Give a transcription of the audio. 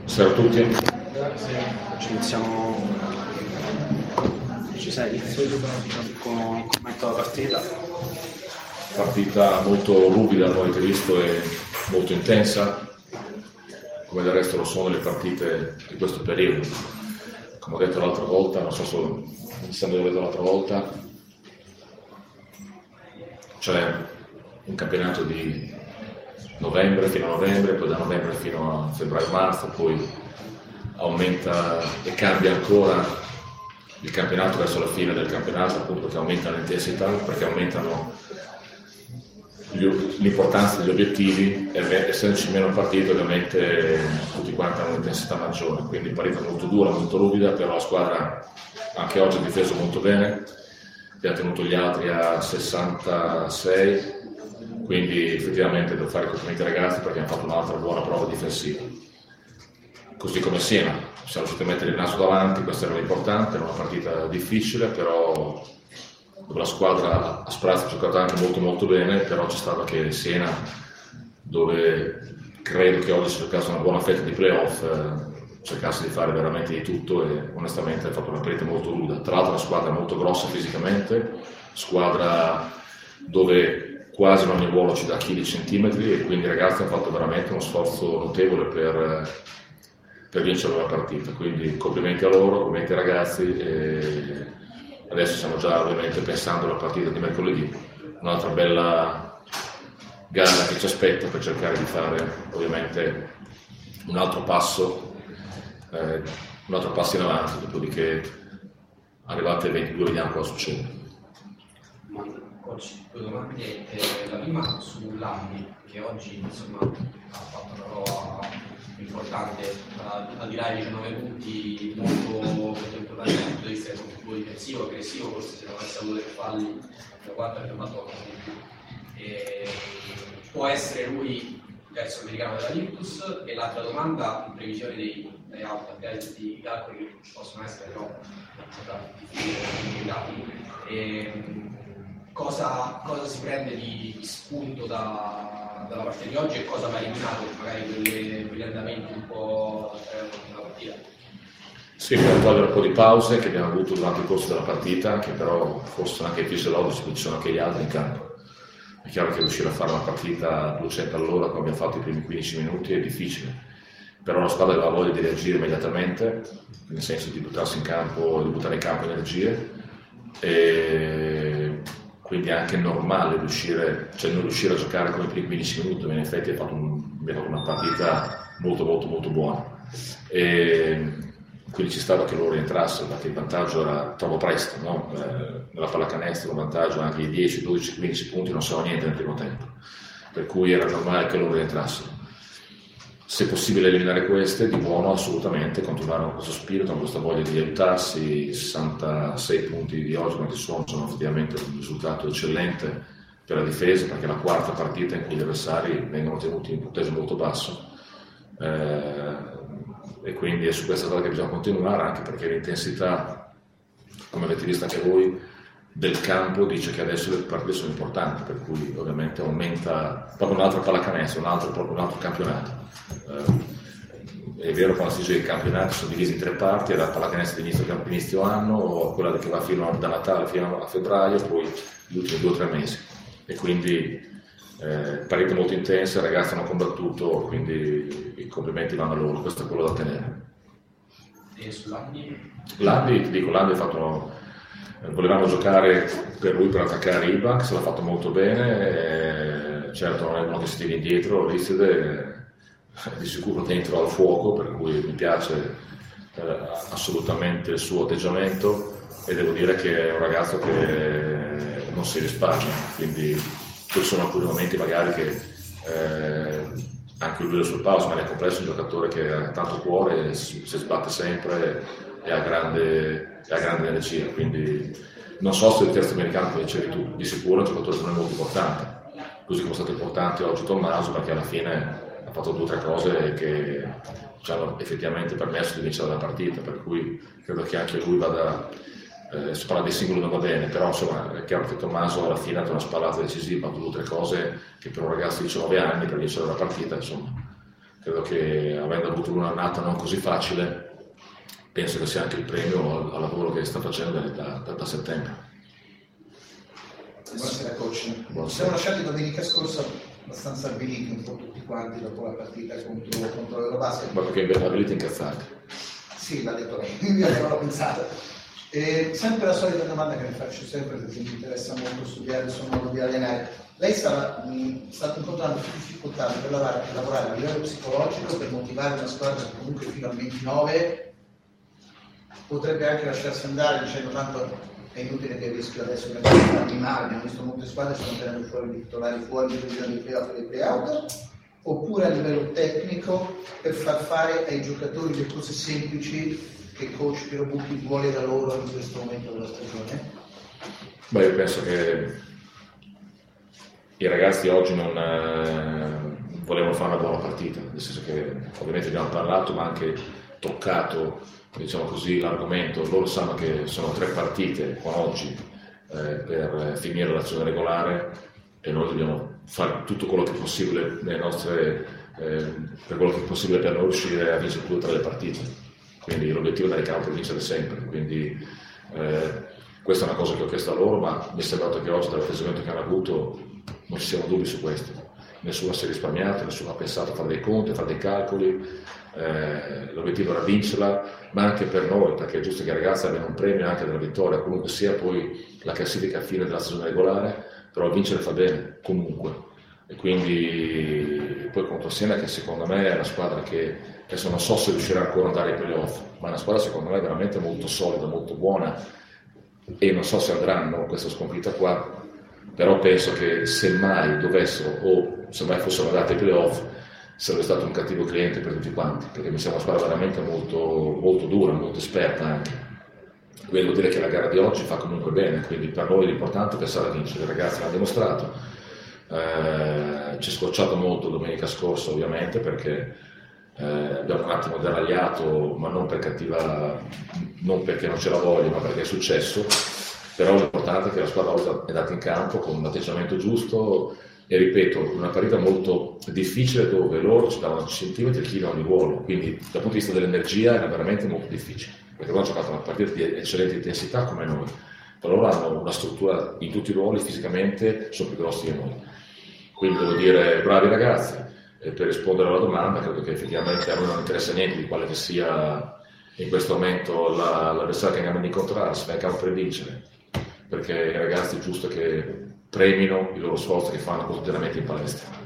Ciao a tutti. Ci iniziamo. Ci sei? Con un commento alla partita. Partita molto ruvida, come avete visto, e molto intensa, come del resto lo sono le partite di questo periodo. Come ho detto l'altra volta, non so se l'ho detto l'altra volta, c'è un campionato di novembre fino a novembre, poi da novembre fino a febbraio-marzo, poi aumenta e cambia ancora il campionato verso la fine del campionato, appunto perché aumenta l'intensità, perché aumentano l'importanza degli obiettivi e essendoci meno partite ovviamente tutti quanti hanno un'intensità maggiore, quindi partita molto dura, molto ruvida, però la squadra anche oggi ha difeso molto bene e ha tenuto gli altri a 66, quindi effettivamente devo fare i complimenti ai ragazzi perché hanno fatto un'altra buona prova difensiva. Così come Siena, siamo riusciti a mettere il naso davanti, questo era l'importante, era una partita difficile, però la squadra a Sprazzo ha giocato anche molto bene, però c'è stato che Siena, dove credo che oggi si giocasse una buona fetta di playoff, cercasse di fare veramente di tutto e onestamente ha fatto una partita molto ruda. Tra l'altro una squadra molto grossa fisicamente, squadra dove quasi in ogni ruolo ci dà chili centimetri e quindi i ragazzi hanno fatto veramente uno sforzo notevole per vincere la partita, quindi complimenti a loro, complimenti ai ragazzi e adesso stiamo già ovviamente pensando alla partita di mercoledì, un'altra bella gara che ci aspetta per cercare di fare ovviamente un altro passo in avanti, dopodiché arrivati ai 22 vediamo cosa succede. Coach, due domande. La prima sull'Ambi, che oggi insomma ha fatto una prova importante, al di là dei 19 punti, molto importante dal punto di vista del gruppo difensivo, aggressivo, forse se non avesse avuto dei falli da 4 avrebbe fatto qualcosa di più. Può essere lui il terzo americano della Virtus? E l'altra domanda, in previsione dei layout, al di là di tutti i calcoli che ci possono essere, però sembra difficile. Cosa si prende di spunto dalla partita di oggi e cosa va eliminato, magari quegli andamenti un po' della partita? Sì, per togliere un po' di pause che abbiamo avuto durante il corso della partita, che però forse sono anche fisiologici, ci sono anche gli altri in campo. È chiaro che riuscire a fare una partita a 200 all'ora come abbiamo fatto i primi 15 minuti è difficile, però la squadra aveva voglia di reagire immediatamente, nel senso di buttarsi in campo, di buttare in campo energie, e quindi è anche normale non riuscire a giocare come i primi 15 minuti, ma in effetti abbiamo fatto una partita molto buona. E quindi ci stava che loro rientrassero, perché il vantaggio era troppo presto, no? Nella pallacanestro il vantaggio anche di 10, 12, 15 punti non so niente nel primo tempo, per cui era normale che loro rientrassero. Se è possibile eliminare queste, di buono assolutamente, continuare con questo spirito, con questa voglia di aiutarsi. I 66 punti di oggi quanti sono effettivamente un risultato eccellente per la difesa, perché è la quarta partita in cui gli avversari vengono tenuti in punteggio molto basso, e quindi è su questa strada che bisogna continuare, anche perché l'intensità, come avete visto anche voi, del campo dice che adesso le partite sono importanti, per cui ovviamente aumenta proprio un'altra pallacanestro, proprio un altro campionato. È vero quando si dice che i campionati sono divisi in tre parti, la pallacanestro di inizio anno, o quella che va da Natale fino a febbraio, poi gli ultimi 2 o 3 mesi, e quindi partite molto intense, i ragazzi hanno combattuto, quindi i complimenti vanno a loro, questo è quello da tenere. E sull'Ambi? L'Ambi ha fatto volevamo giocare per lui per attaccare Ibax, l'ha fatto molto bene, certo non è uno che si tira indietro, Rissede di sicuro dentro al fuoco, per cui mi piace assolutamente il suo atteggiamento e devo dire che è un ragazzo che non si risparmia, quindi ci sono alcuni momenti magari che anche lui sul pausa, ma è complesso, un giocatore che ha tanto cuore, si sbatte sempre e ha grande energia, quindi non so se il terzo americano come dicevi tu, di sicuro è un giocatore per noi molto importante, così come è stato importante oggi Tommaso, perché alla fine ha fatto 2 o 3 cose che ci hanno effettivamente permesso di vincere la partita, per cui credo che anche lui vada, si parla dei singoli non va bene, però insomma è chiaro che Tommaso alla fine ha dato una spallata decisiva, ha fatto 2 o 3 cose che per un ragazzo di 19 anni per vincere la partita, insomma credo che avendo avuto un'annata non così facile, penso che sia anche il premio al lavoro che sta facendo da settembre. Buonasera coach. Buonasera. Siamo lasciati domenica scorsa abbastanza avviliti un po' tutti quanti dopo la partita contro l'Eurobasket. Ma perché avviliti incazzati? Sì, l'ha detto lei, io non l'ho pensato. Sempre la solita domanda che mi faccio sempre perché mi interessa molto studiare il suo modo di allenare. Lei sta incontrando più difficoltà per lavorare a livello psicologico, per motivare una squadra che comunque fino al 29 potrebbe anche lasciarsi andare dicendo tanto è inutile che rischio adesso di farmi male, abbiamo visto molte squadre stanno tenendo fuori i titolari fuori in divisione dei playoff e dei playout, oppure a livello tecnico per far fare ai giocatori le cose semplici che il coach Piero Bucchi vuole da loro in questo momento della stagione? Beh, io penso che i ragazzi oggi non volevano fare una buona partita, nel senso che ovviamente abbiamo parlato ma anche toccato, diciamo così, l'argomento. Loro sanno che sono 3 partite con oggi per finire l'azione regolare e noi dobbiamo fare tutto quello che è possibile per quello che è possibile per non riuscire a vincere 2 o 3 le partite. Quindi l'obiettivo è andare in campo per vincere sempre. Quindi questa è una cosa che ho chiesto a loro, ma mi è sembrato che oggi dall'atteggiamento che hanno avuto non ci siano dubbi su questo. Nessuno si è risparmiato, nessuno ha pensato a fare dei conti, a fare dei calcoli. L'obiettivo era vincerla, ma anche per noi, perché è giusto che i ragazzi abbiano un premio anche della vittoria, comunque sia poi la classifica a fine della stagione regolare, però vincere fa bene comunque. E quindi poi contro Siena, che secondo me è una squadra che adesso non so se riuscirà ancora ad andare ai playoff, ma è una squadra secondo me veramente molto solida, molto buona, e non so se andranno questa sconfitta qua, però penso che se mai dovessero o se mai fossero andati ai playoff sarebbe stato un cattivo cliente per tutti quanti, perché mi sembra una squadra veramente molto, molto dura, molto esperta anche. Quindi vuol dire che la gara di oggi fa comunque bene, quindi per noi l'importante è pensare a vincere. I ragazzi l'hanno dimostrato. Ci è scocciato molto domenica scorsa ovviamente perché abbiamo un attimo deragliato, ma non per cattiva, non perché non ce la voglio, ma perché è successo. Però l'importante è che la squadra oggi è andata in campo con un atteggiamento giusto e ripeto, una partita molto difficile dove loro ci davano centimetri e chi non li vuole, quindi dal punto di vista dell'energia era veramente molto difficile, perché loro hanno giocato una partita di eccellente intensità come noi, però loro hanno una struttura in tutti i ruoli, fisicamente sono più grossi di noi. Quindi devo dire bravi ragazzi, e per rispondere alla domanda credo che effettivamente a noi non interessa niente di quale che sia in questo momento l'avversario che andiamo ad incontrare, si va in campo per vincere, perché i ragazzi è giusto che premino i loro sforzi che fanno quotidianamente in palestra.